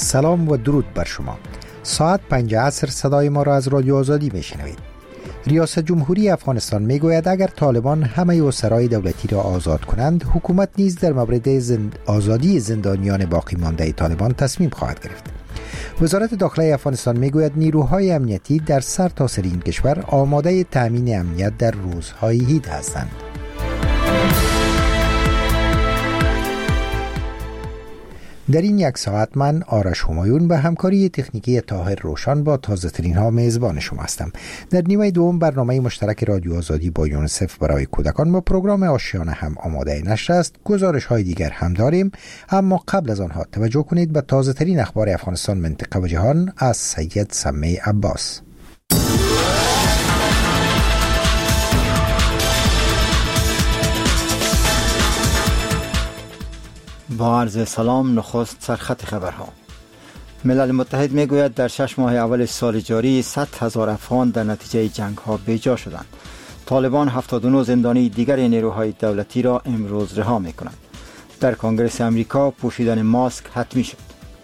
سلام و درود بر شما. ساعت 5 عصر صدای ما را از رادیو آزادی میشنوید. ریاست جمهوری افغانستان میگوید اگر طالبان همه اسرای دولتی را آزاد کنند، حکومت نیز در مورد آزادی زندانیان باقی مانده طالبان تصمیم خواهد گرفت. وزارت داخلی افغانستان میگوید نیروهای امنیتی در سرتاسر این کشور آماده تامین امنیت در روزهای عید هستند. در این یک ساعت من آرش همایون به همکاری تکنیکی طاهر روشن با تازه ترین ها میزبان شما هستم. در نیمه دوم برنامه مشترک رادیو آزادی با یونیسف برای کودکان با پروگرام آشیانه هم آماده نشر است. گزارش های دیگر هم داریم، اما قبل از آنها توجه کنید به تازه ترین اخبار افغانستان، منطقه و جهان از سید سمی عباس. با عرض سلام، نخست سرخط خبرها. ملل متحد میگوید در 6 ماه اول سال جاری 100,000 افغان در نتیجه جنگ ها بیجا شدند. طالبان 79 زندانی دیگر نیروهای دولتی را امروز رها میکنند. در کنگره امریکا پوشیدن ماسک حتمی شد.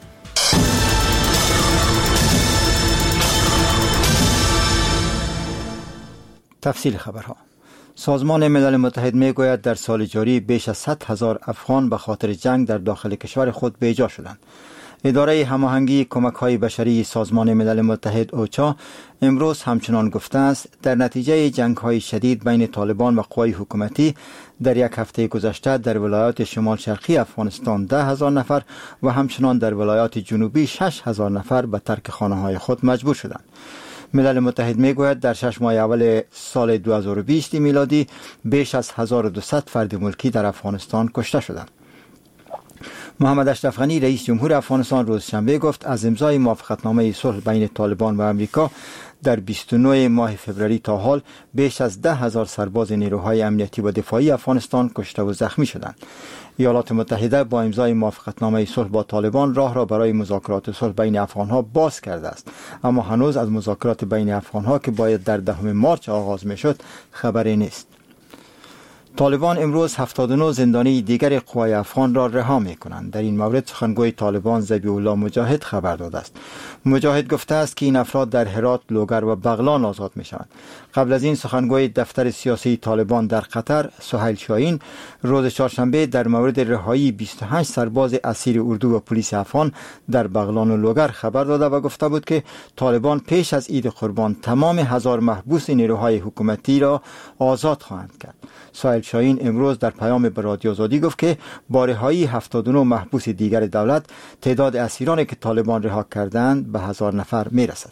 تفصیل خبرها. سازمان ملل متحد میگوید در سال جاری بیش از 100,000 افغان به خاطر جنگ در داخل کشور خود بیجا شدند. اداره هماهنگی کمک‌های بشری سازمان ملل متحد اوچا امروز همچنان گفته است در نتیجه جنگ‌های شدید بین طالبان و قوای حکومتی در یک هفته گذشته در ولایات شمال شرقی افغانستان 10,000 نفر و همچنان در ولایات جنوبی 6,000 نفر به ترک خانه‌های خود مجبور شدند. ملل متحد میگوید در 6 ماه اول سال 2020 میلادی بیش از 1200 فرد ملکی در افغانستان کشته شدند. محمد اشرف غنی رئیس جمهور افغانستان روز شنبه گفت از امضای موافقتنامه صلح بین طالبان و امریکا در 29 ماه فوریه تا حال بیش از 10,000 سرباز نیروهای امنیتی و دفاعی افغانستان کشته و زخمی شدند. ایالات متحده با امضای موافقتنامه صلح با طالبان راه را برای مذاکرات صلح بین افغانها باز کرده است، اما هنوز از مذاکرات بین افغانها که باید در 10 مارس آغاز میشد خبری نیست. طالبان امروز 79 زندانی دیگر قوای افغان را رها می کنند. در این مورد سخنگوی طالبان ذبیح الله مجاهد خبر داده است. مجاهد گفته است که این افراد در هرات، لوگر و بغلان آزاد می شوند. قبل از این سخنگوی دفتر سیاسی طالبان در قطر سهیل شاهین روز چهارشنبه در مورد رهایی 28 سرباز اسیر اردو و پلیس افغان در بغلان و لوگر خبر داده و گفته بود که طالبان پیش از عید قربان تمام 1000 محبوس نیروهای حکومتی را آزاد خواهند کرد. سهیل شاهین امروز در پیام به رادیو آزادی گفت که با رهایی 79 محبوس دیگر دولت تعداد اسیرانی که طالبان رها کردند به 1000 نفر می رسد.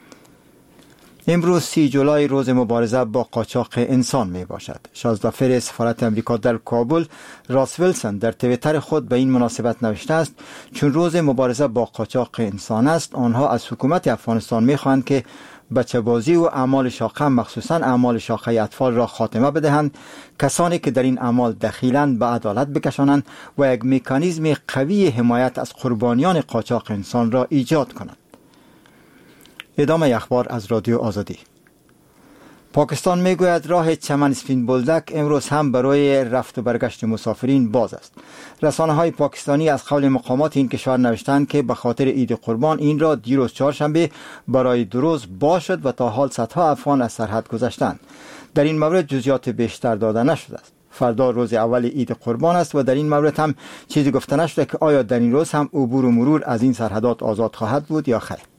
امروز 30 جولای روز مبارزه با قاچاق انسان می باشد. شازدافر سفارت امریکا در کابل راس ویلسون در توییتر خود به این مناسبت نوشته است چون روز مبارزه با قاچاق انسان است، آنها از حکومت افغانستان می خواهند که بچه بازی و اعمال شاقه مخصوصاً اعمال شاقه اطفال را خاتمه بدهند، کسانی که در این اعمال دخیلند به عدالت بکشانند و یک مکانیزم قوی حمایت از قربانیان قاچاق انسان را ایجاد کنند. ادامه اخبار از رادیو آزادی. پاکستان میگوید راه چمن اسپین بولدک امروز هم برای رفت و برگشت مسافرین باز است. رسانه‌های پاکستانی از قول مقامات این کشور نوشتند که به خاطر عید قربان این را دیروز چهارشنبه برای 2 روز باز شد و تا حال صدها افغان از سرحد گذشتند. در این مورد جزئیات بیشتر داده نشده است. فردا روز اول عید قربان است و در این مورد هم چیزی گفته نشده که آیا در این روز هم عبور و مرور از این سرحدات آزاد خواهد بود یا خیر.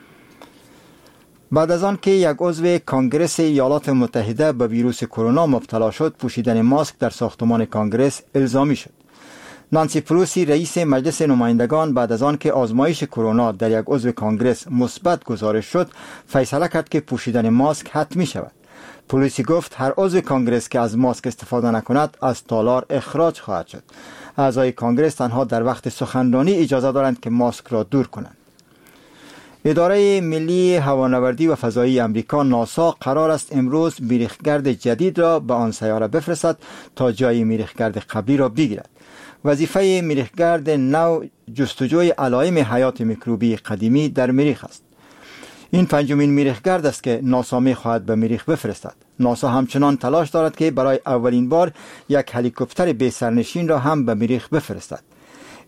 بعد از آن که یک عضو کنگره ایالات متحده به ویروس کرونا مبتلا شد، پوشیدن ماسک در ساختمان کنگره الزامی شد. نانسی پلوسی رئیس مجلس نمایندگان بعد از آن که آزمایش کرونا در یک عضو کنگره مثبت گزارش شد، فیصله کرد که پوشیدن ماسک حتمی شود. پلوسی گفت هر عضو کنگره که از ماسک استفاده نکند از تالار اخراج خواهد شد. اعضای کنگره تنها در وقت سخنرانی اجازه دارند که ماسک را دور کنند. اداره ملی هوانوردی و فضایی امریکا ناسا قرار است امروز مریخگرد جدید را به آن سیاره بفرستد تا جای مریخگرد قبلی را بگیرد. وظیفه مریخگرد نو جستجوی علائم حیات میکروبی قدیمی در مریخ است. این 5مین مریخگرد است که ناسا می‌خواهد به مریخ بفرستد. ناسا همچنان تلاش دارد که برای اولین بار یک هلیکوپتر بی سرنشین را هم به مریخ بفرستد.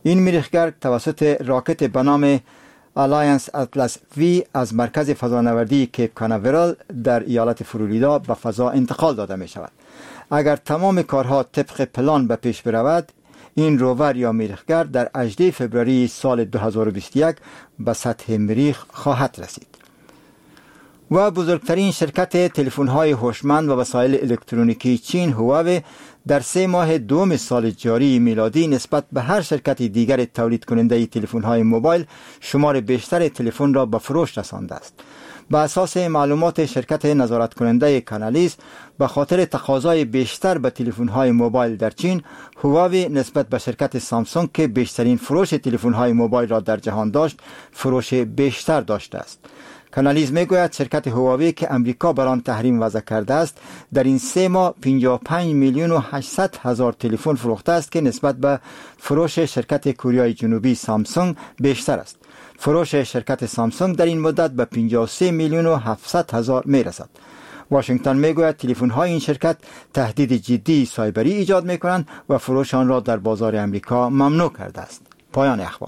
این مریخگر توسط راکت به نام الاینس اطلس وی از مرکز فضانوردی کیپ کاناورال در ایالت فلوریدا به فضا انتقال داده می شود. اگر تمام کارها طبق پلان به پیش برود، این روور یا مریخگر در 18 فوریه سال 2021 به سطح مریخ خواهد رسید. و بزرگترین شرکت تلفن‌های هوشمند و وسایل الکترونیکی چین هواوی در 3 ماه دوم سال جاری میلادی نسبت به هر شرکت دیگر تولید کننده تلفن‌های موبایل شمار بیشتر تلفن را به فروش رسانده است. به اساس معلومات شرکت نظارت کننده کانالیز، به خاطر تقاضای بیشتر به تلفن‌های موبایل در چین، هواوی نسبت به شرکت سامسونگ که بیشترین فروش تلفن‌های موبایل را در جهان داشت، فروش بیشتر داشته است. کانالیز میگوید شرکت هواوی که امریکا بر آن تحریم وضع کرده است، در این 3 ماه 55 میلیون و 800 هزار تلفن فروخته است که نسبت به فروش شرکت کره جنوبی سامسونگ بیشتر است. فروش شرکت سامسونگ در این مدت به 53 میلیون و 700 هزار میرسد. واشنگتن میگوید تلفن‌های این شرکت تهدید جدی سایبری ایجاد میکنند و فروش آن را در بازار امریکا ممنوع کرده است. پایان اخبار.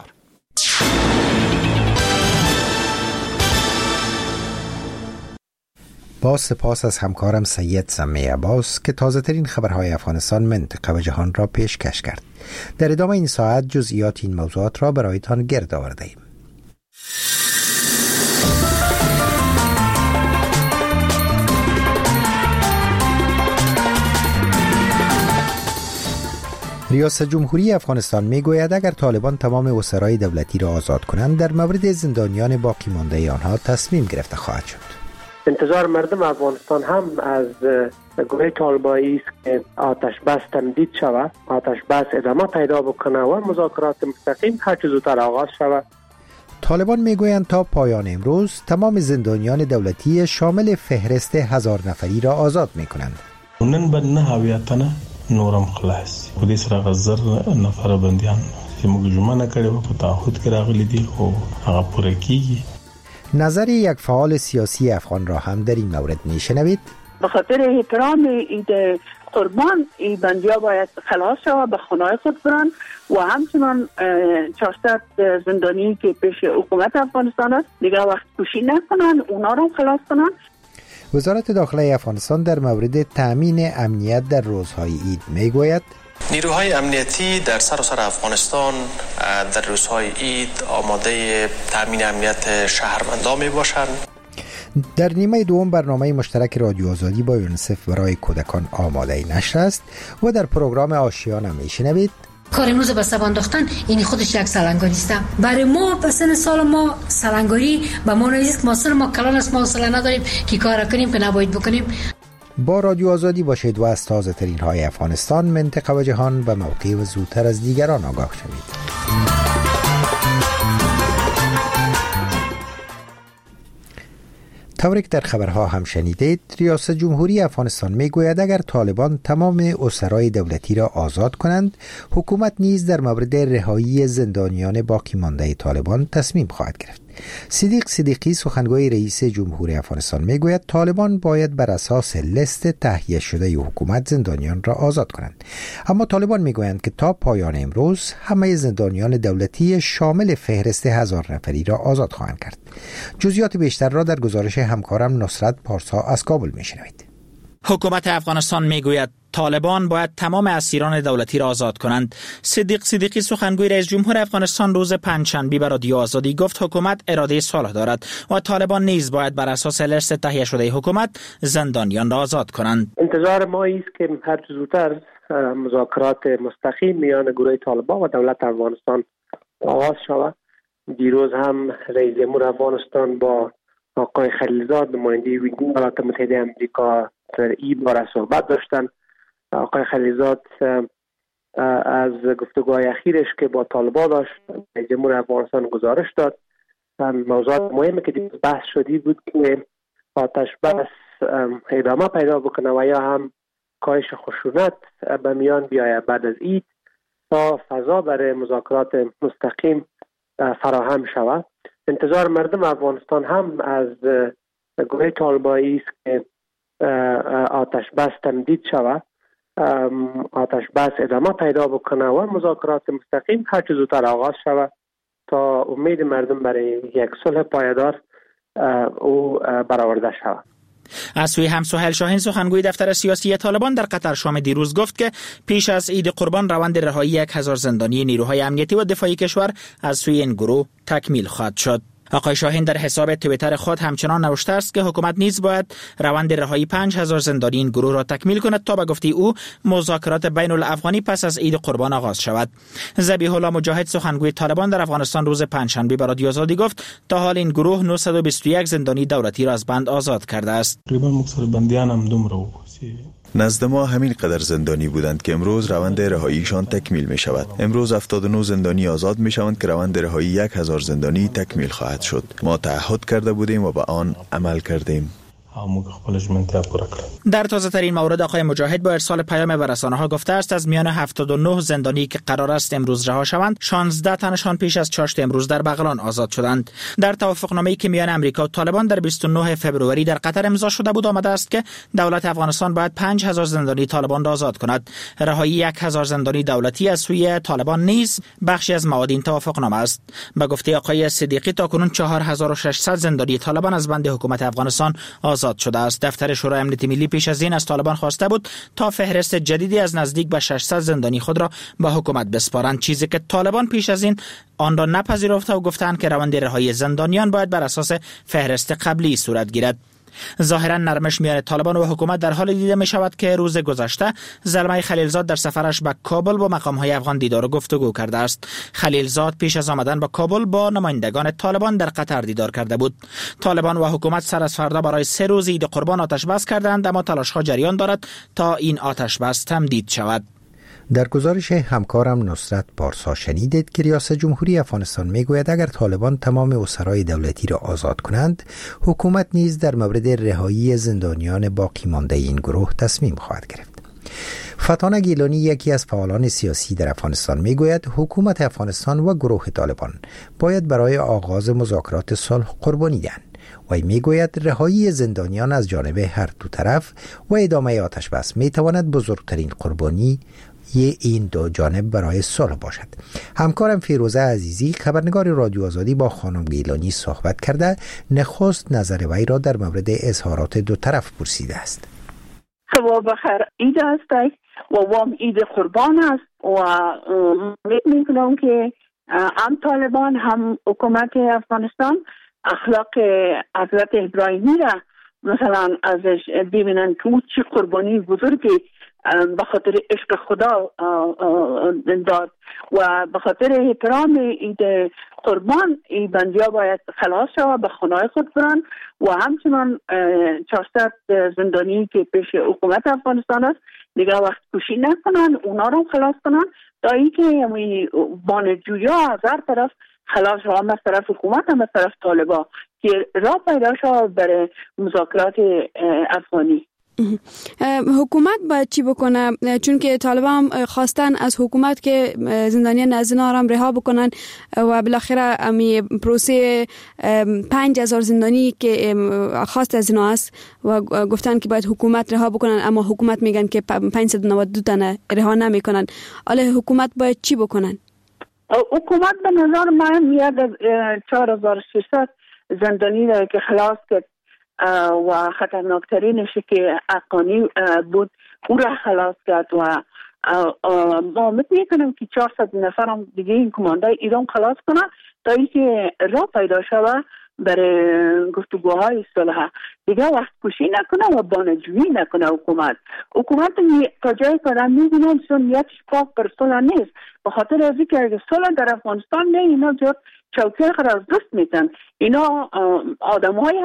با سپاس از همکارم سید سمی عباس که تازه ترین خبرهای افغانستان، منطقه و جهان را پیشکش کرد. در ادامه این ساعت جزئیات این موضوعات را برایتان گرد آورده ایم. ریاست جمهوری افغانستان میگوید اگر طالبان تمام اسرای دولتی را آزاد کنند، در مورد زندانیان باقی مانده آنها تصمیم گرفته خواهد شد. انتظار مردم افغانستان هم از گروه طالبانی است که آتش بس تمدید شود، آتش بس ادامه پیدا بکنه و مذاکرات مستقیم هر چه زودتر آغاز شود. طالبان میگویند تا پایان امروز تمام زندانیان دولتی شامل فهرست 1000 نفری را آزاد میکنند. نن به 9 تنه نورم خلاص په دې سره غزر نفر بنديان چې موږ جمعه کړي و په تعهد کې راغلي دي خو هغه پوره کیږي. نظر یک فعال سیاسی افغان را هم در این مورد میشنوید. به خاطر احترام اید قربان این بندیا باید خلاص شود، به خانه‌های خود برن و همچنان 400 زندانی که پیش حکومت افغانستان است دیگه وقت کشی نکنن، اونا را خلاص کنن. وزارت داخله افغانستان در مورد تأمین امنیت در روزهای عید میگوید نیروهای امنیتی در سراسر افغانستان در روزهای عید آماده تأمین امنیت شهروندان می باشند. در نیمه دوم برنامه مشترک رادیو آزادی با یونیسف برای کودکان آماده نشر است و در پروگرام آشیانه میشنوید کار امروز به سب انداختن این خودش یک سلنگاری است. برای ما پسن سال ما سلنگاری به ما نیست که ما کلان است، ما حوصله نداریم که کار کنیم که نباید بکنیم. با رادیو آزادی باشید و از تازه ترین های افغانستان، منطقه و جهان به موقع و زودتر از دیگران آگاه شوید. طوری که در خبرها هم شنیدید، ریاست جمهوری افغانستان میگوید اگر طالبان تمام اسرای دولتی را آزاد کنند، حکومت نیز در مورد رهایی زندانیان باقی مانده طالبان تصمیم خواهد گرفت. صدیق صدیقی سخنگوی رئیس جمهوری افغانستان میگوید طالبان باید بر اساس لیست تهیه شده حکومت زندانیان را آزاد کنند، اما طالبان میگویند که تا پایان امروز همه زندانیان دولتی شامل فهرست 1000 نفری را آزاد خواهند کرد. جزئیات بیشتر را در گزارش همکارم نصرت پارسا از کابل میشنوید. حکومت افغانستان میگوید طالبان باید تمام اسیران دولتی را آزاد کنند. صدیق صدیقی سخنگوی رئیس جمهور افغانستان روز پنجشنبه به رادیو آزادی گفت حکومت اراده صلح دارد و طالبان نیز باید بر اساس لیست تهیه شده حکومت زندانیان را آزاد کنند. انتظار ما است که هر چه زودتر مذاکرات مستقیم میان گروه طالبان و دولت افغانستان آغاز شود. دیروز هم رئیس جمهور افغانستان با آقای خلیلزاد نماینده ایالات متحده آمریکا در این باره صحبت داشتند. آقای خلیلزاد از گفتگوهای اخیرش که با طالبان داشت رئیس جمهور افغانستان گزارش داد. موضوعات مهمی که دیروز بحث شدی بود که آتش بس ادامه پیدا بکنه و یا هم کاهش خشونت به میان بیاید بعد از عید تا فضا برای مذاکرات مستقیم فراهم شود. انتظار مردم افغانستان هم از گروه طالبانی است که آتش بس تمدید شود آتش بس ادامه پیدا بکنه و مذاکرات مستقیم هر چه زودتر آغاز شود تا امید مردم برای یک صلح پایدار او برآورده شود. از سوی هم سهیل شاهین سخنگوی دفتر سیاسی طالبان در قطر شام دیروز گفت که پیش از عید قربان روند رهایی 1000 زندانی نیروهای امنیتی و دفاعی کشور از سوی این گروه تکمیل خواهد شد. آقای شاهین در حساب توییتر خود همچنان نوشته است که حکومت نیز باید روند رهایی 5000 زندانی این گروه را تکمیل کند تا به گفته او مذاکرات بین الافغانی پس از عید قربان آغاز شود. ذبیح الله مجاهد سخنگوی طالبان در افغانستان روز پنجشنبه به رادیو آزادی گفت تا حال این گروه 921 زندانی دولتی را از بند آزاد کرده است. تقریبا مکثر بندیان هم دومره نزد ما همین قدر زندانی بودند که امروز روند رهاییشان تکمیل می شود. امروز 79 زندانی آزاد می شوند که روند رهایی 1000 زندانی تکمیل خواهد شد. ما تعهد کرده بودیم و به آن عمل کردیم. در تازه ترین مورد آقای مجاهد با ارسال پیام به رسانه‌ها گفته است از میان 79 زندانی که قرار است امروز رها شوند 16 تنشان پیش از چاشت امروز در بغلان آزاد شدند. در توافقنامه‌ای که میان امریکا و طالبان در 29 فوریه در قطر امضا شده بود آمده است که دولت افغانستان باید 5000 زندانی طالبان را آزاد کند. رهایی 1000 زندانی دولتی از سوی طالبان نیز بخشی از مواد این توافقنامه است. به گفته آقای صدیقی تاکنون 4600 زندانی طالبان از بند حکومت افغانستان آزاد شده است. دفتر شورای امنیت ملی پیش از این از طالبان خواسته بود تا فهرست جدیدی از نزدیک به 600 زندانی خود را به حکومت بسپارند، چیزی که طالبان پیش از این آن را نپذیرفته و گفتند که روند رهایی زندانیان باید بر اساس فهرست قبلی صورت گیرد. ظاهرا نرمش میان طالبان و حکومت در حال دیده می شود که روز گذشته زلمه خلیلزاد در سفرش به کابل با مقام‌های افغان دیدار و گفتگو کرده است. خلیلزاد پیش از آمدن به کابل با نمایندگان طالبان در قطر دیدار کرده بود. طالبان و حکومت سر از فردا برای 3 روز عید قربان آتش بس کردند، اما تلاش‌ها جریان دارد تا این آتش بس تمدید شود. در گزارش همکارم نصرت پارسا شنیدید که ریاست جمهوری افغانستان میگوید اگر طالبان تمام اسرای دولتی را آزاد کنند، حکومت نیز در مورد رهایی زندانیان باقی مانده این گروه تصمیم خواهد گرفت. فتانه گیلانی یکی از فعالان سیاسی در افغانستان میگوید حکومت افغانستان و گروه طالبان باید برای آغاز مذاکرات صلح قربانی دهند. و میگوید رهایی زندانیان از جانب هر دو طرف و ادامه آتش بس میتواند بزرگترین قربانی این دو جانب برای صلح باشد. همکارم فیروزه عزیزی خبرنگار رادیو آزادی با خانم گیلانی صحبت کرده نخست نظر وی را در مورد اظهارات دو طرف پرسیده است. شما بخیر، عید است و وام عید قربان است و می‌کنم که هم طالبان هم حکومت افغانستان اخلاق حضرت ابراهیمی را مثلا ازش ببینن که چه قربانی بزرگی به خاطر عشق خدا داد و به خاطر احترام عید قربان این بندیا باید خلاص شود به خانه‌های خود برن و همچنان 400 زندانی که پیش حکومت افغانستان است دیگه وقت کشی نکنن، اونا رو خلاص کنن تا اینکه بانجویا از هر طرف خلاص شود، هم از طرف حکومت هم از طرف طالبا که راه پیدا شود برای مذاکرات افغانی. حکومت باید چی بکنه؟ چون که طالبان خواستن از حکومت که زندانیان از زندان هم رها بکنن و بالاخره امی پروسه 5000 زندانی که خواست از اینا است و گفتن که باید حکومت رها بکنن، اما حکومت میگن که 592 تنه رها نمیکنن. حالا حکومت باید چی بکنن؟ حکومت به نظر من میاد 4600 زندانی را که خلاص کرد و خطرناکترینش که افغانی بود او را خلاص کرد و ما میکنم که 400 نفر هم دیگه این کمانده ایران خلاص کنه تا اینکه راه پیدا شود برای گفتگوهای صلح. دیگه وقت کشی نکنه و بانجویی نکنه. حکومت تا جایی که آدم میبینم سنیتش پاک بر صلح نیست، به خاطر از اینکه اگه صلح در افغانستان نه اینا جد چوکی خود از دست میتن. اینا آدمایی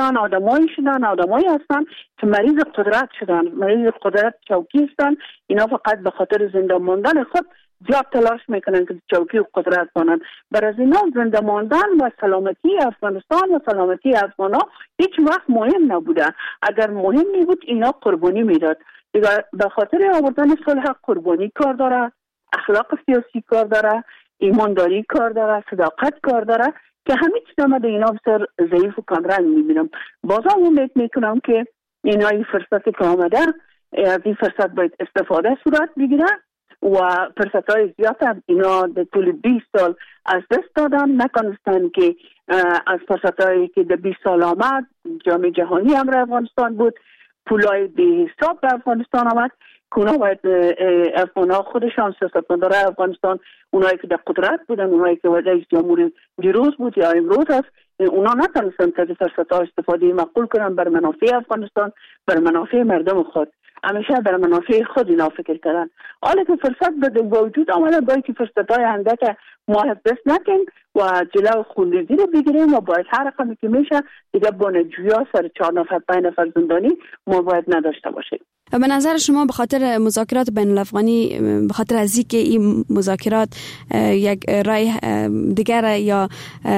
هستن که مریض قدرت شدن، مریض قدرت چوکی هستن. اینا فقط به خاطر زنده ماندن خود زیاد تلاش میکنن که چوکی و قدرت کنن. برای اینا زنده ماندن و سلامتی افغانستان و سلامتی افغانا هیچ وقت مهم نبوده. اگر مهم می بود اینا قربانی میداد. به خاطر آوردن صلح قربانی کار داره، اخلاق سیاسی کار داره، ایمانداری کار داره، صداقت کار داره که همه چیز ما در اینا بسیار ضعیف و کمرنگ میبینم. بازم امید میکنم که اینا این فرصت که آمده از این فرصت باید استفاده صورت بگیره و فرصت‌های زیاد هم اینا در طول 20 سال از دست دادن، نکنستن که از فرصت‌هایی که در 20 سال آمد، جام جهانی هم را افغانستان بود، پولای به حساب به افغانستان آمد، که اونا باید افغان‌ها خودشان سیاستمدارای افغانستان، اونایی که در قدرت بودن، اونایی که رئیس جمهور دیروز بود یا امروز هست، اونا نتونستن از فرصت‌ها استفاده معقول کنن بر منافع افغانستان، بر منافع مردم خود. همیشه بر منافع خود اینا فکر کردن. حالا که فرصت به وجود آمده، باید که فرصت‌های اندک ما دست نکنیم و جلو خونریزی رو بگیریم و باید هر رقمی که میشه دیگه بانجویا سر 4 نفر 5 نفر زندانی ما باید نداشته باشیم. به نظر شما به خاطر مذاکرات بین الافغانی، به خاطر از اینکه این مذاکرات یک رای دیگر یا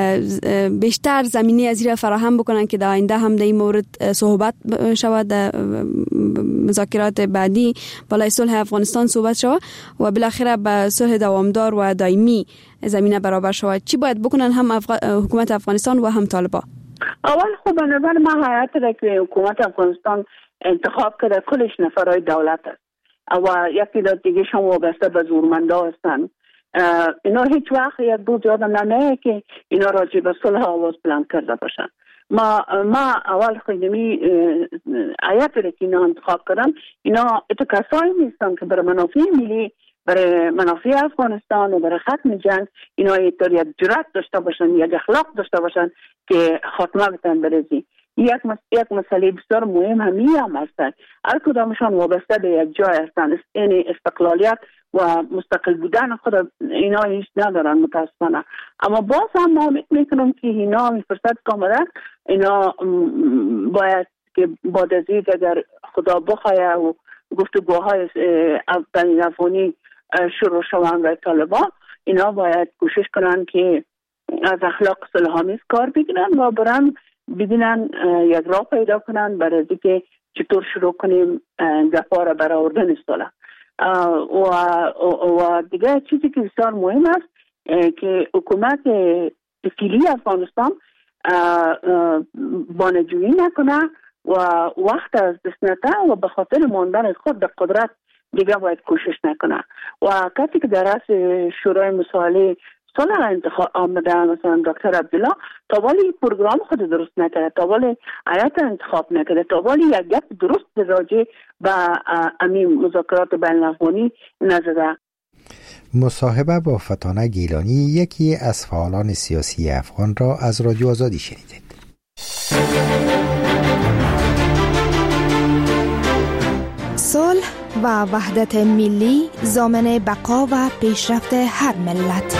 بیشتر زمینی از این فراهم بکنن که در آینده هم در این مورد صحبت شود، در مذاکرات بعدی بالای صلح افغانستان صحبت شود و بالاخره به صلح دوامدار و دائمی زمینه برابر شود، چی باید بکنن هم حکومت افغانستان و هم طالبان؟ اول خب به نظر من حیات را که حکومت افغانستان انتخاب کرده کلش نفرای دولت است و یکی دیگه شما وابسته به زورمندا هستن. اینا هیچ وقت یک روز یادم نمیاد که اینا راجع به صلح آواز بلند کرده باشن. ما اول خیلی حیات را که اینا انتخاب کردن، اینا کسایی نیستن که برای منافع ملی، برای منافع افغانستان و برای ختم جنگ اینا یک جرأت داشته باشن، یک اخلاق داشته باشن که خاتمه بتن برزی. یک مسئله بسیار مهم هم هستند. هر کدامشان وابسته به یک جای هستند. این استقلالیت و مستقل بودن خود اینا هیچ ندارن متاسفانه. اما باز هم ما میکنم که اینا این فرصت کاملا اینا باید که بعد از این اگر خدا بخواه و گفتگوهای بین افغانی شروع شوند و طالبان، اینا باید کوشش کنن که از اخلاق صلح‌آمیز کار بگیرن و برن ببینن یک راه پیدا کنن برای اینکه چطور شروع کنیم گپا را برآوردن صلح. و دیگه چیزی که بسیار مهم است که حکومت فعلی افغانستان بانجویی نکنه و وقت از دست نده و به خاطر ماندن خود در قدرت دیگه باید کوشش نکنه. و کسی که در رأس شورای مسائل صلح انتخاب آمده مثلا دکتر عبدالله تا ولی پروگرام خود درست نکرده، تا ولی آیت انتخاب نکرده، تا ولی یک گپ درست راجع به امین مذاکرات بین الافغانی نزده. مصاحبه با فتانه گیلانی، یکی از فعالان سیاسی افغان را از رادیو آزادی شنیدید. صلح و وحدت ملی ضامن بقا و پیشرفت هر ملت.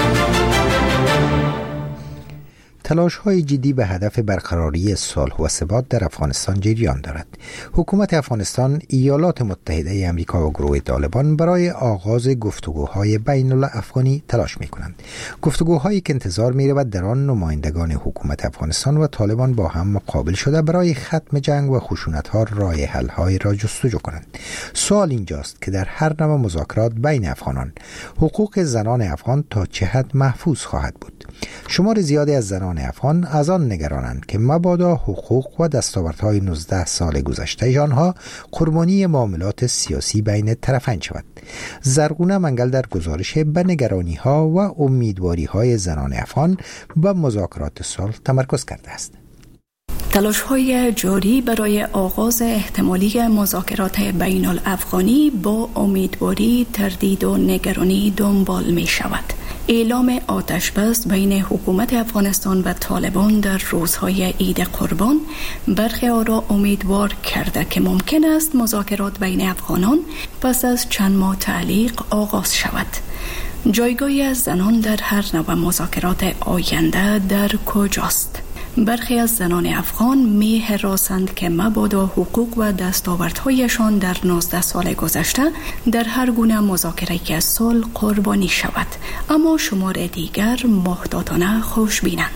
تلاش‌های جدی به هدف برقراری صلح و ثبات در افغانستان جریان دارد. حکومت افغانستان، ایالات متحده آمریکا و گروه طالبان برای آغاز گفتگوهای بین الافغانی تلاش می‌کنند. گفتگوهایی که انتظار می‌رود در آن نمایندگان حکومت افغانستان و طالبان با هم مقابل شده برای ختم جنگ و خشونت‌ها راه حل‌های را جستجو کنند. سوال اینجاست که در هر نوع مذاکرات بین افغانان، حقوق زنان افغان تا چه حد محفوظ خواهد بود؟ شمار زیادی از زنان افغان از آن نگرانند که مبادا حقوق و دستاوردهای 19 سال گذشته آنها قربانی معاملات سیاسی بین طرفین شود. زرغونه منگل در گزارش به نگرانی‌ها و امیدواری‌های زنان افغان به مذاکرات صلح تمرکز کرده است. تلاش‌های جاری برای آغاز احتمالی مذاکرات بین الافغانی با امیدواری، تردید و نگرانی دنبال می شود. اعلام آتش بس بین حکومت افغانستان و طالبان در روزهای عید قربان برخی را امیدوار کرده که ممکن است مذاکرات بین افغانان پس از چند ماه تعلیق آغاز شود. جایگاهی از زنان در هر نوع مذاکرات آینده در کجاست؟ برخی از زنان افغان می هراسند که مبادا حقوق و دستاوردهایشان در 19 سال گذشته در هر گونه مذاکره صلح قربانی شود، اما شمار دیگر محتاطانه خوشبینند.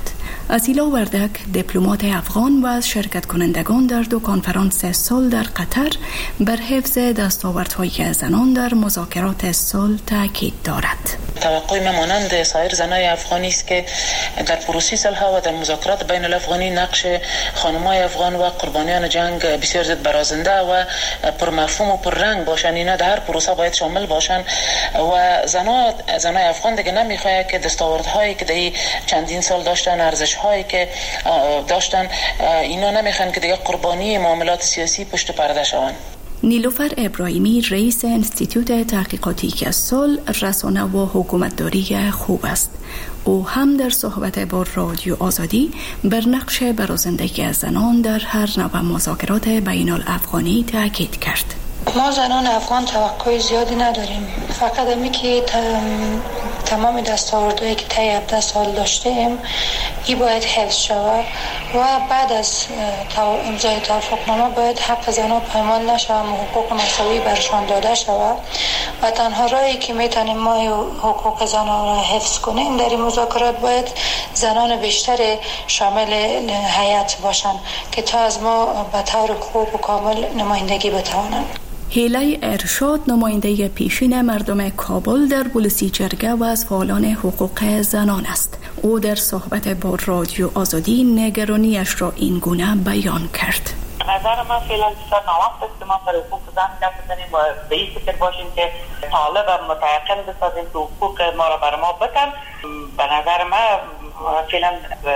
اسیلا وردک دیپلمات افغان و از شرکت کنندگان در 2 کنفرانس صلح در قطر بر حفظ دستاوردهای زنان در مذاکرات صلح تاکید دارد. توقع ما مانند سایر زنای افغانی است که در پروسه صلح و در مذاکرات بین الافغانی نقش خانم‌های افغان و قربانیان جنگ بسیار زیاد برازنده و پرمفهوم و پررنگ باشند. اینا در هر پروسه باید شامل باشند و زنای افغان دیگه نمیخواد که دستاوردهایی که در چندین سال داشتن، ارزش‌هایی که داشتن، اینا نمیخوان که دیگه قربانی معاملات سیاسی پشت پرده شوند. نیلوفر ابراهیمی رئیس انستیتوت تحقیقاتی که صلح، رسانه و حکومتداری خوب است. او هم در صحبت با رادیو آزادی بر نقش برازندگی زنان در هر نوع مذاکرات بین الافغانی تاکید کرد. ما زنان افغان توقع زیادی نداریم، فقط همی که تمام دستاوردهایی که طی 17 سال داشتیم ای باید حفظ شود و بعد از امضای توافقنامه باید حق زنان پایمال نشود و حقوق مساوی برشان داده شود و تنها راهی که میتونیم ما حقوق زنان را حفظ کنیم در این مذاکرات باید زنان بیشتر شامل هیئت باشند که تا از ما به طور خوب و کامل نمایندگی بتوانند. هیلای ارشاد نماینده پیشین مردم کابل در بولسی جرگه و از فعالان حقوق زنان است. او در صحبت با رادیو آزادی نگرانیش را این گونه بیان کرد. نظر من فعلا بسیار ناوقت است که ما سر حقوق زن گپ بزنیم و به این فکر باشیم که طالب و متيقن بسازیم که حقوق ما را بر ما بکن. به نظر من فعلا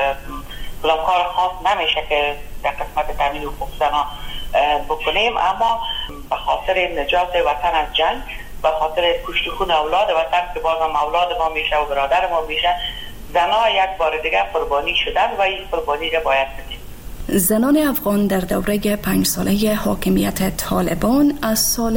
کار خاص نمیشه که در قسمت تامین حقوق زنان بکنیم، اما به خاطر نجات وطن از جنگ، به خاطر کشت خون اولاد وطن که بازم اولاد ما میشه و برادر ما میشه، زنها یک بار دیگه قربانی شدن و این قربانی را باید بدیم. زنان افغان در دوره 5 ساله حاکمیت طالبان از سال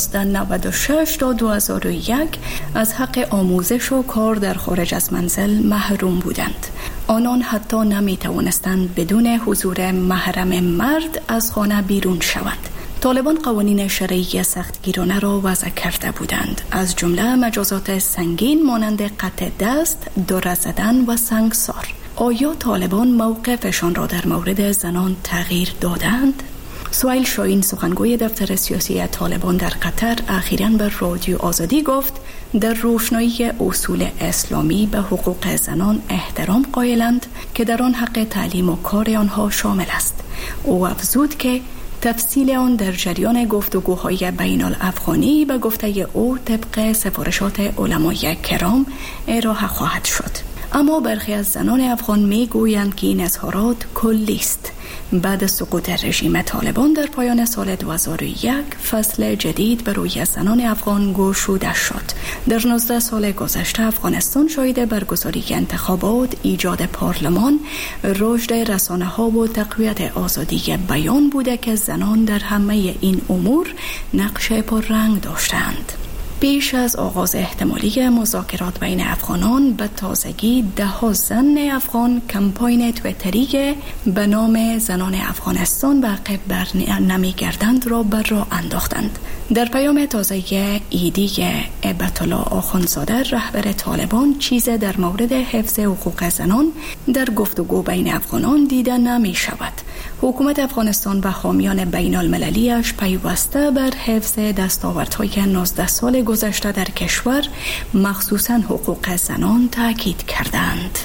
1996 تا 2001 از حق آموزش و کار در خارج از منزل محروم بودند. آنان حتی نمی توانستند بدون حضور محرم مرد از خانه بیرون شوند. طالبان قوانین شرعی سختگیرانه را وضع کرده بودند، از جمله مجازات سنگین مانند قطع دست، دره زدن و سنگسار. آیا طالبان موقفشان را در مورد زنان تغییر دادند؟ سهیل شاهین سخنگوی دفتر سیاسی طالبان در قطر اخیراً به رادیو آزادی گفت در روشنایی اصول اسلامی به حقوق زنان احترام قائلند که در آن حق تعلیم و کار آنها شامل است. او افزود که تفصیل آن در جریان گفتگوهای بین الافغانی به گفته او طبق سفارشات علمای کرام ارائه خواهد شد. اما برخی از زنان افغان می گویند که این اظهارات کلی است. بعد از سقوط رژیم طالبان در پایان سال 2001 فصل جدید برای زنان افغان گشوده شد. در 19 سال گذشته افغانستان شاهد برگزاری انتخابات، ایجاد پارلمان، رشد رسانه‌ها و تقویت آزادی بیان بوده که زنان در همه این امور نقش پررنگ داشتند. پیش از آغاز احتمالی مذاکرات بین افغانان به تازگی 10 زن افغان کمپاین تویتری به نام زنان افغانستان به عقب بر نمیگردند را بر راه انداختند. در پیام تازه ایدی هبت الله آخوندزاده رهبر طالبان چیز در مورد حفظ حقوق زنان در گفتگو بین افغانان دیده نمی شود. حکومت افغانستان و حامیان بین المللیش پیوسته بر حفظ دستاوردهای 19 سال گذشته در کشور مخصوصاً حقوق زنان تاکید کردند.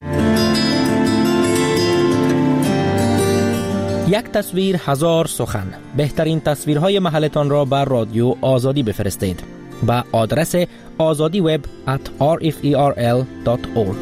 یک تصویر 1000 سخن. بهترین تصویرهای محلتان را بر رادیو آزادی بفرستید به آدرس azadiweb@rferl.org.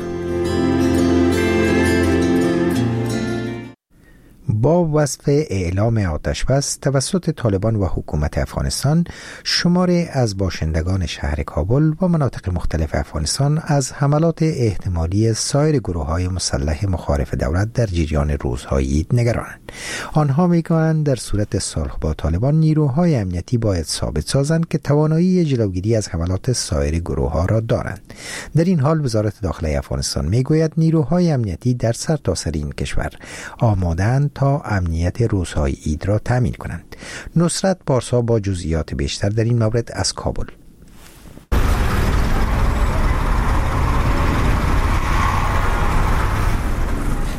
با وصف اعلام آتش بس توسط طالبان و حکومت افغانستان، شماری از باشندگان شهر کابل و مناطق مختلف افغانستان از حملات احتمالی سایر گروه‌های مسلح مخالف دولت در جریان روزهای عید نگرانند. آنها می‌گویند در صورت صلح با طالبان نیروهای امنیتی باید ثابت سازند که توانایی جلوگیری از حملات سایر گروه‌ها را دارند. در این حال وزارت داخله افغانستان می‌گوید نیروهای امنیتی در سرتاسر این کشور آماده‌اند تا امنیت روزهای عید را تامین کنند. نصرت پارسا با جزئیات بیشتر در این مورد از کابل.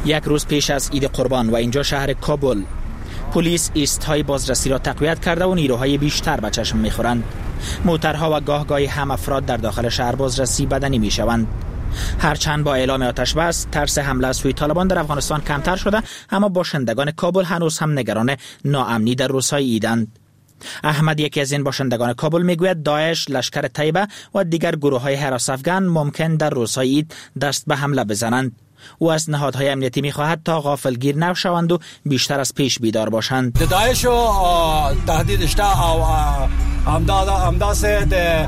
یک روز پیش از عید قربان و اینجا شهر کابل، پلیس ایست‌های بازرسی را تقویت کرده و نیروهای بیشتر به چشم می‌خورند. موترها و گاهگاهی هم افراد در داخل شهر بازرسی بدنی می‌شوند. هرچند با اعلام آتش بس ترس حمله از سوی طالبان در افغانستان کمتر شده، اما باشندگان کابل هنوز هم نگران ناامنی در روزهای عیدند. احمد، یکی از این باشندگان کابل، میگوید داعش، لشکر طیبه و دیگر گروه‌های حراس افغان ممکن در روزهای عید دست به حمله بزنند. او از نهادهای امنیتی می‌خواهد تا غافلگیر نشوند و بیشتر از پیش بیدار باشند. داعش تهدید شته او امداسه د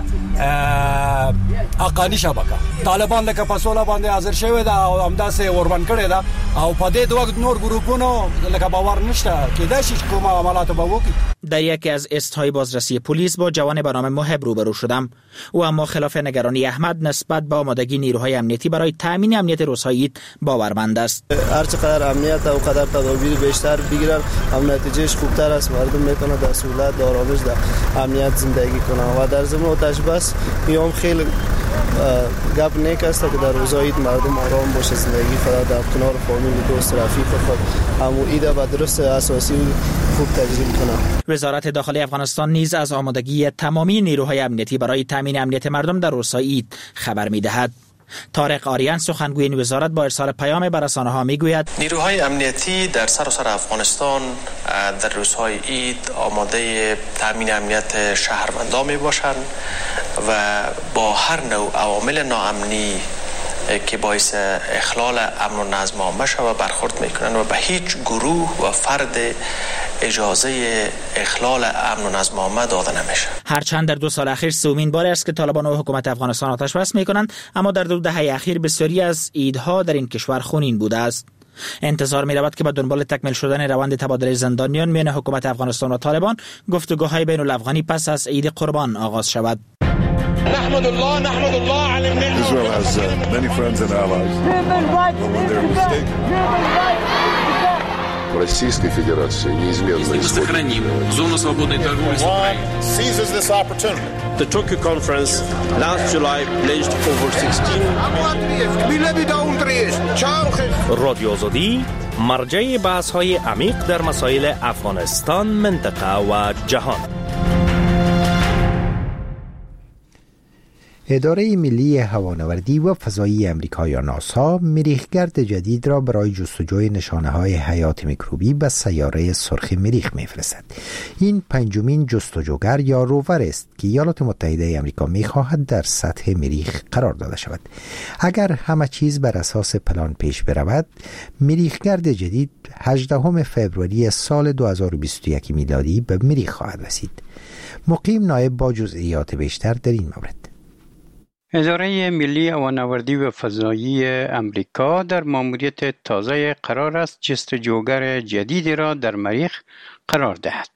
اقانی شبکه طالبان لکه پسوله باندې حاضر شوی دا او امداسه وربن کړی دا او په دې دوه نور ګروپونو لکه باور نشته کې دا شي کومه عملات به وکړي. در یکی از استهای بازرسی پلیس با جوان به نام محب روبرو شدم. او اما خلاف نگرانی احمد نسبت به آمادگی نیروهای امنیتی برای تامین امنیت روزهای عید باورمند است. هر چقدر امنیت او قدر تدابیر بیشتر بگیرن هم نتیجهش خوبتر است. مردم میتونه در سهولت در آرامش در امنیت زندگی کنن و در ضمن آتش بس میام خیلی گپ نیک است که در روزهای عید مردم آرام باشه، زندگی خود در کنار فامیل، دوست، رفیق خود همو عید به درست اساسی خوب تجربه کنند. وزارت داخلی افغانستان نیز از آمادگی تمامی نیروهای امنیتی برای تامین امنیت مردم در روزهای عید خبر می‌دهد. طارق آریان، سخنگوی این وزارت، با ارسال پیام به رسانه‌ها میگوید نیروهای امنیتی در سراسر افغانستان در روزهای عید آماده تامین امنیت شهروندان میباشند و با هر نوع عوامل ناامنی که باعث اخلال امن و نظم عامه شود برخورد میکنند و به هیچ گروه و فرد اجازه اخلال امن و نظم عامه داده نمیشه. هرچند در 2 سال اخیر سومین بار است که طالبان و حکومت افغانستان آتش بس میکنند، اما در 2 دهه اخیر بسیاری از عیدها در این کشور خونین بوده است. انتظار می رود که به دنبال تکمیل شدن روند تبادل زندانیان میان حکومت افغانستان و طالبان، گفتگوهای بین الافغانی پس از عید قربان آغاز شود. نحمد الله على النعمة. Israel has many friends and allies. When they're mistaken. Российской Федерации неизменно исходит. Зону свободной торговли с Украиной. Seizes this opportunity. The Tokyo conference last July pledged over 16. رادیو آزادی مرجع بحث‌های عمیق در مسائل افغانستان، منطقه و جهان. اداره ملی هوانوردی و فضایی امریکا یا ناسا مریخگرد جدید را برای جستجوی نشانه‌های حیات میکروبی به سیاره سرخ مریخ میفرستد. این 5مین جستجوگر یا روور است که ایالات متحده آمریکا می‌خواهد در سطح مریخ قرار داده شود. اگر همه چیز بر اساس پلان پیش برود، مریخگرد جدید 18 فوریه سال 2021 میلادی به مریخ خواهد رسید. مقیم نایب با جزئیات بیشتر در این مورد. اداره ملی هوانوردی و فضایی امریکا در ماموریت تازه قرار است جستجوگر جدیدی را در مریخ قرار دهد.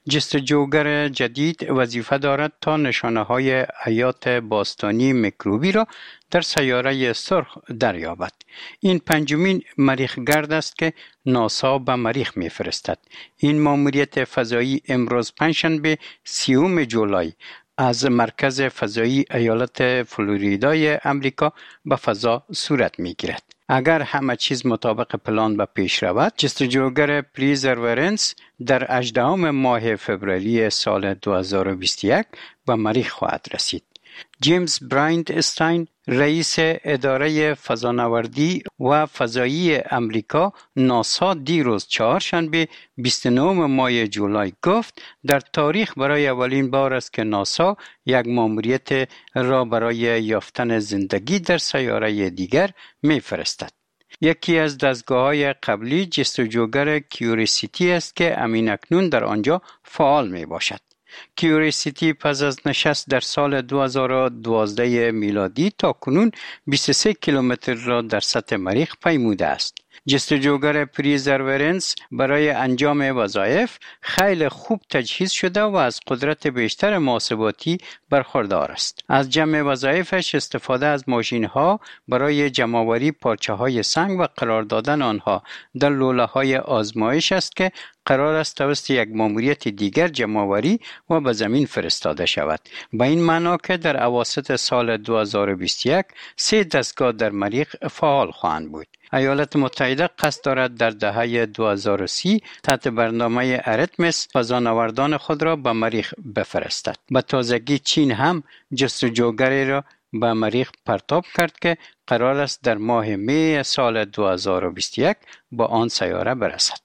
جستجوگر جدید وظیفه دارد تا نشانه‌های حیات باستانی میکروبی را در سیاره سرخ دریابد. این 5مین مریخگرد است که ناسا به مریخ می‌فرستد. این ماموریت فضایی امروز پنجشنبه 30 جولای از مرکز فضایی ایالت فلوریدای امریکا به فضا صورت می‌گیرد. اگر همه چیز مطابق پلان به پیش رود، جستجوگر پرزرورنس در 18 ماه فوریه سال 2021 به مریخ خواهد رسید. جیمز برایند استاین، رئیس اداره فضانوردی و فضایی امریکا ناسا، دیروز چهارشنبه 29 ماه جولای گفت در تاریخ برای اولین بار است که ناسا یک ماموریت را برای یافتن زندگی در سیاره دیگر می‌فرستد. یکی از دستگاه‌های قبلی جستجوگر کیوریسیتی است که اکنون در آنجا فعال میباشد. کیوریسیتی پس از نشست در سال 2012 میلادی تا کنون 23 کیلومتر را در سطح مریخ پیموده است. جستجوگر پرزرورنس برای انجام وظایف خیلی خوب تجهیز شده و از قدرت بیشتر محاسباتی برخوردار است. از جمع وظایفش استفاده از ماشین‌ها برای جمع‌آوری پارچه‌های سنگ و قرار دادن آنها در لوله‌های آزمایش است که قرار است توسط یک ماموریت دیگر جمع‌آوری و به زمین فرستاده شود. به این معنا که در اواسط سال 2021 3 دستگاه در مریخ فعال خواهند بود. ایالات متحده قصد دارد در دهه 2030 تحت برنامه اریتمس فضانوردان خود را به مریخ بفرستد. به تازگی چین هم جستجوگری را به مریخ پرتاب کرد که قرار است در ماه می سال 2021 با آن سیاره برسد.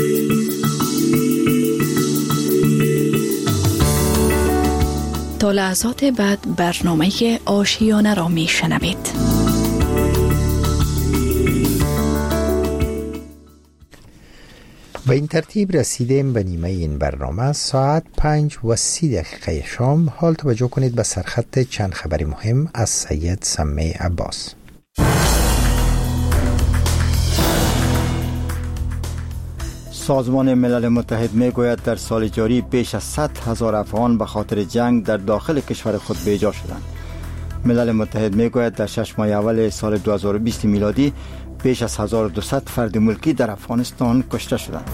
تا لحظات بعد برنامه آشیانه را می شنوید. به این ترتیب رسیدیم به نیمه این برنامه. ساعت 5:30 شام. حال توجه کنید به سرخط چند خبری مهم از سید سمی عباس. سازمان ملل متحد می گوید در سال جاری بیش از 100,000 افغان به خاطر جنگ در داخل کشور خود بیجا شدند. ملل متحد می گوید در 6 ماه اول سال 2020 میلادی بیش از 1200 فرد ملکی در افغانستان کشته شدند.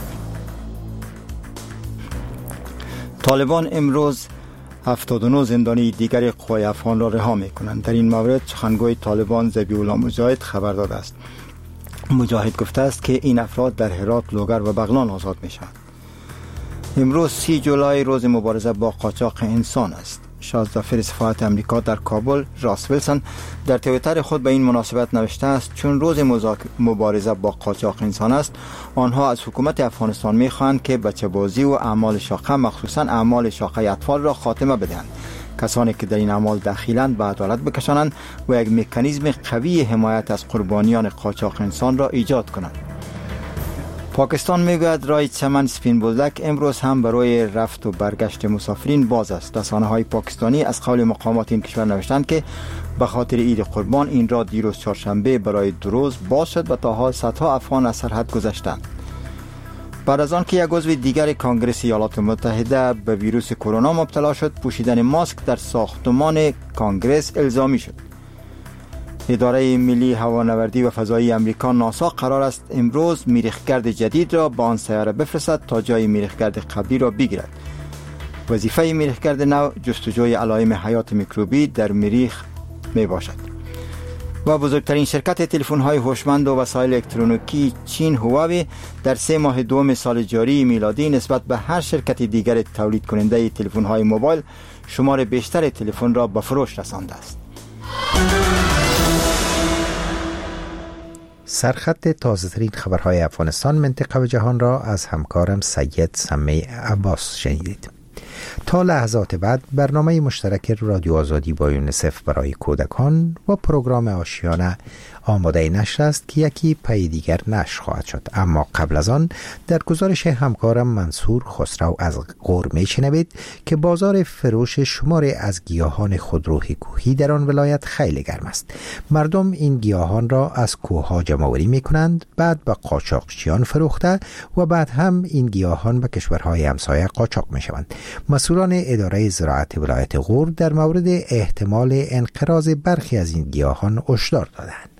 طالبان امروز 79 زندانی دیگر قوای افغان را رها می کنند. در این مورد سخنگوی طالبان ذبیح الله مجاهد خبر داده است. مجاهد گفته است که این افراد در هرات، لوگر و بغلان آزاد می شوند. امروز 30 جولای روز مبارزه با قاچاق انسان است. شازدافر سفارت امریکا در کابل راس ویلسون در توییتر خود به این مناسبت نوشته است چون روز مبارزه با قاچاق انسان است، آنها از حکومت افغانستان می‌خواهند که بچه‌بازی و اعمال شاقه مخصوصاً اعمال شاقه اطفال را خاتمه بدهند. کسانی که در این اعمال دخیلند به عدالت بکشانند و یک مکانیزم قوی حمایت از قربانیان قاچاق انسان را ایجاد کنند. پاکستان میگوید راه چمن سپین بولدک امروز هم برای رفت و برگشت مسافرین باز است. رسانه‌های پاکستانی از قول مقامات این کشور نوشتند که به خاطر عید قربان این راه دیروز چهارشنبه برای 2 روز باز شد و تا حال صدها افغان از سرحد گذشتند. بعد از آن که یک عضو دیگر کنگره ایالات متحده به ویروس کرونا مبتلا شد، پوشیدن ماسک در ساختمان کنگره الزامی شد. اداره ملی هوانوردی و فضایی امریکا ناسا قرار است امروز مریخگرد جدید را با آن سیاره بفرستد تا جای مریخگرد قبلی را بگیرد. وظیفه مریخگرد نو جستجوی علائم حیات میکروبی در مریخ می باشد. و بزرگترین شرکت تلفن‌های هوشمند و وسایل الکترونیکی چین هواوی در 3 ماه دوم سال جاری میلادی نسبت به هر شرکت دیگر تولید کننده تلفن‌های موبایل شمار بیشتر تلفن را به فروش رسانده است. سرخط تازه‌ترین خبرهای افغانستان، منطقه و جهان را از همکارم سید سمی عباس شنیدید. تا لحظات بعد برنامه مشترک رادیو آزادی با یونیسف برای کودکان و پروگرام آشیانه آماده نشر است که یکی پی دیگر نشر خواهد شد. اما قبل از آن در گزارش همکارم منصور خسرو از غور میشنوید که بازار فروش شماری از گیاهان خودروی کوهی در آن ولایت خیلی گرم است. مردم این گیاهان را از کوه‌ها جمع‌آوری می‌کنند، بعد به قاچاقچیان فروخته و بعد هم این گیاهان به کشورهای همسایه قاچاق می‌شوند. مسئولان اداره زراعت ولایت غور در مورد احتمال انقراض برخی از این گیاهان هشدار دادند.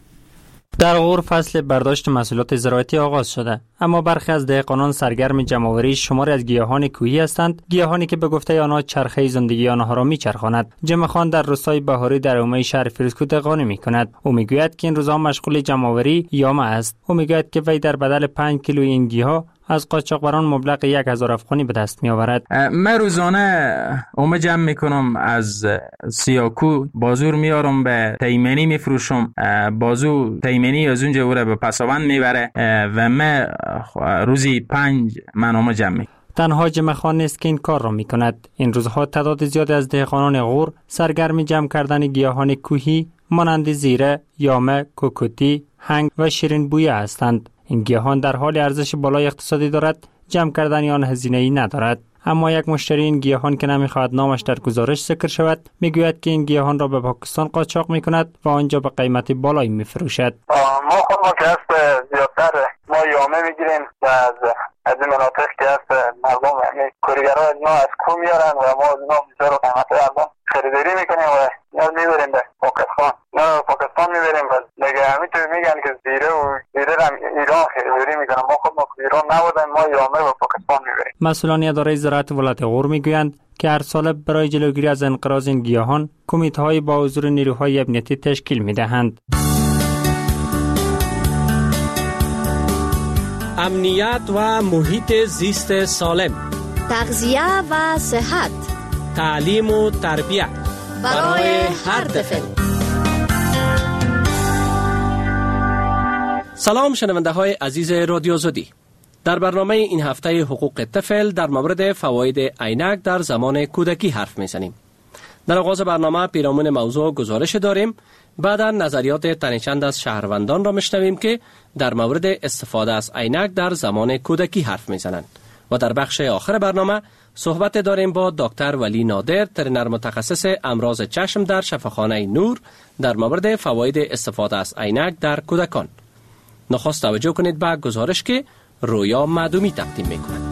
در غور فصل برداشت محصولات زراعتی آغاز شده، اما برخی از دهقانان سرگرم جمع‌آوری شماری از گیاهان کوهی هستند، گیاهانی که به گفته آنها چرخه زندگی آنها را می‌چرخاند. جمع خان در روستای بهاری در حومه شهر فیروزکوه دهقانی می‌کند. او می‌گوید که این روزها مشغول جمع‌آوری یامه است. او می‌گوید که وی در بدل 5 کیلو این گیاه از قاچاقبران مبلغ 1000 افغانی به دست می آورد. من روزانه اومه جمع میکنم از سیاکو، بازور میارم به تیمنی میفروشم، بازو تیمنی از اونجا او را به پسابند میبره و من روزی 5 من اومه جمع میکنم. تنها جمع خان نیست که این کار را میکند. این روزها تعداد زیادی از دهقانان غور سرگرم جمع کردن گیاهان کوهی مانند زیره، یامه، کوکوتی، هنگ و شیرین بویه هستند. این گیاهان در حال ارزش بالای اقتصادی دارد، جمع کردن آن هزینه‌ای ندارد. اما یک مشتری این گیاهان که نمیخواهد نامش در گزارش ذکر شود میگوید که این گیاهان را به پاکستان قاچاق میکند و آنجا به قیمت بالایی میفروشد. ما خود که هست زیادتر ما یامه میگیریم و از این مناطق که هست مردم یعنی کوریگرها از ما از کو میارن و ما از اینا بسیار قیمت ارزان خریداری میکنیم و اینا میبریم به پاکستان. نه پاکستان میبریم و دیگه همینطور میگن که زیره هم ایران خریداری میکنن. ما خود ما ایران نبودن، ما یامه و پاکستان میبریم. مسئولان اداره زراعت ولایت غور میگویند که هر سال برای جلوگیری از انقراض این گیاهان کمیته‌های با حضور نیروهای امنیتی تشکیل میدهند. امنیت و محیط زیست سالم، تغذیه و صحت، تعلیم و تربیت برای هر طفل. سلام شنونده های عزیز رادیو آزادی. در برنامه این هفته حقوق طفل در مورد فواید عینک در زمان کودکی حرف میزنیم. در آغاز برنامه پیرامون موضوع گزارش داریم، بعدا نظریات تنیچند از شهروندان را میشنویم که در مورد استفاده از عینک در زمان کودکی حرف میزنند و در بخش آخر برنامه صحبت داریم با دکتر ولی نادر، ترینر متخصص امراض چشم در شفاخانه نور در مورد فواید استفاده از عینک در کودکان. نخست توجه کنید به گزارش که رویا معدومی تقدیم میکند.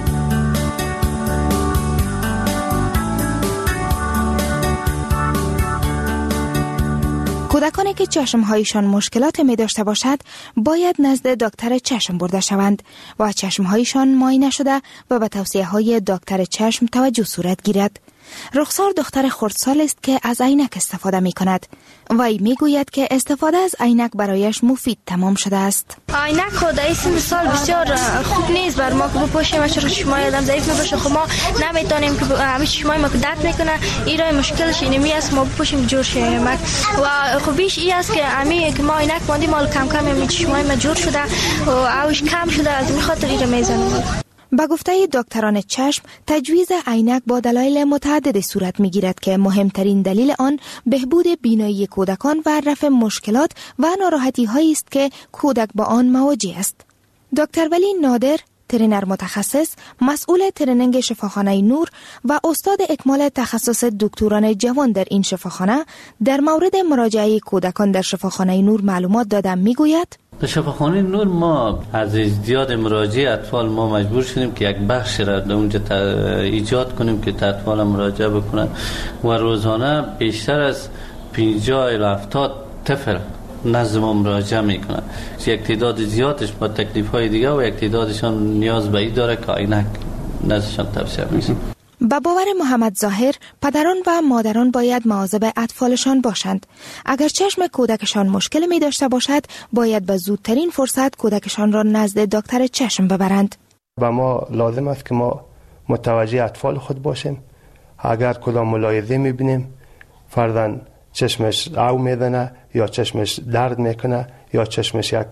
کودکانی که چشمهایشان مشکلات می داشته باشد باید نزد دکتر چشم برده شوند و چشمهایشان معاینه شده و به توصیه های دکتر چشم توجه صورت گیرد. رخسار دختر خردسال است که از عینک استفاده می کند. وی می گوید که استفاده از عینک برایش مفید تمام شده است. عینک خود این سال بسیار خوب نیست بر ما که بپوشیم، چون چشمای آدم ضعیف میباشه. خب ما نمیتونیم که همه چشمای ما که درد میکنه، این راه مشکلش اینمی است ما بپوشیم جور شه. و خوبیش این است که همین که ما عینک ماندیم مال کم کم همین چشمای ما جور شده و اوش کم شده، از این خاطر این رو میزنیم. به گفته دکتران چشم، تجویز عینک با دلایل متعدد صورت میگیرد که مهمترین دلیل آن بهبود بینایی کودکان و رفع مشکلات و ناراحتی هایی است که کودک با آن مواجه است. دکتر ولی نادر، ترینر متخصص، مسئول ترینینگ شفاخانه نور و استاد اکمال تخصص دکتران جوان در این شفاخانه، در مورد مراجعه کودکان در شفاخانه نور معلومات دادم. میگوید در شفاخانه نور ما از زیاد مراجعه اطفال ما مجبور شدیم که یک بخش را در اونجا ایجاد کنیم که اطفال مراجعه بکنن و روزانه بیشتر از 50 الی 70 طفل نزد ما مراجعه میکنن. یک تعداد زیادش با تکلیف های دیگه و یک تعدادشان نیاز به این داره که عینک نزدشان توصیه میشه. با باور محمد ظاهر، پدران و مادران باید مواظب اطفالشان باشند. اگر چشم کودکشان مشکل می داشته باشد، باید به زودترین فرصت کودکشان را نزد دکتر چشم ببرند. و ما لازم است که ما متوجه اطفال خود باشیم. اگر کدام ملاحظه می بینیم فرضاً چشمش او میزنه یا چشمش درد میکنه یا چشمش یک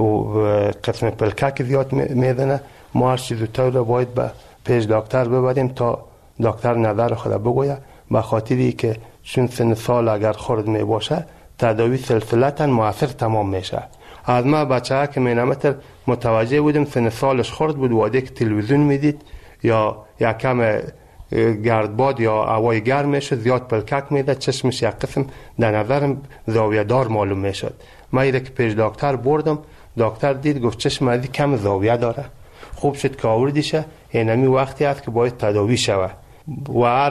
قسم پلکک زیاد میزنه، ما هر چیز زودتر باید به پیش دکتر ببریم تا دکتر نظر خود بگوید، به خاطری که چون سن سال اگر خرد می باشه تداوی سلسلتا موثر تمام میشه. از ما بچه ها که مینامتر متوجه بودیم سن سالش خرد بود، واده که تلویزیون میدید یا یک کم گردباد یا هوای گرم میشه زیاد پلکک میده، چشمش یک قسم در نظرم زاویه دار معلوم میشد. من ایره که پیش دکتر بردم، دکتر دید گفت چشم ازی کم زاویه داره، خوب شد که آوردیشه، اینمی وقتی است که باید تداوی شود و